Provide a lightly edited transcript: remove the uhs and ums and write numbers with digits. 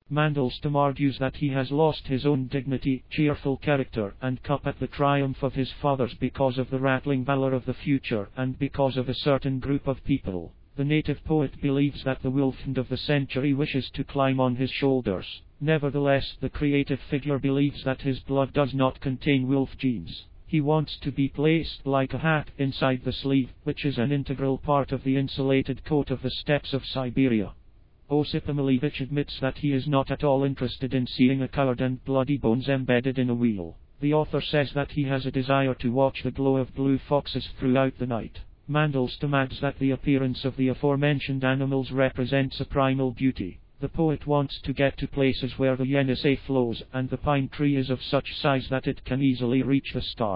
Mandelstam argues that he has lost his own dignity, cheerful character, and cup at the triumph of his fathers because of the rattling valor of the future, and because of a certain group of people. The native poet believes that the Wolfhound of the century wishes to climb on his shoulders. Nevertheless, the creative figure believes that his blood does not contain wolf genes. He wants to be placed, like a hat, inside the sleeve, which is an integral part of the insulated coat of the steppes of Siberia. Osip Amelevich admits that he is not at all interested in seeing a coward and bloody bones embedded in a wheel. The author says that he has a desire to watch the glow of blue foxes throughout the night. Mandelstam adds that the appearance of the aforementioned animals represents a primal beauty. The poet wants to get to places where the Yenisei flows, and the pine tree is of such size that it can easily reach the stars.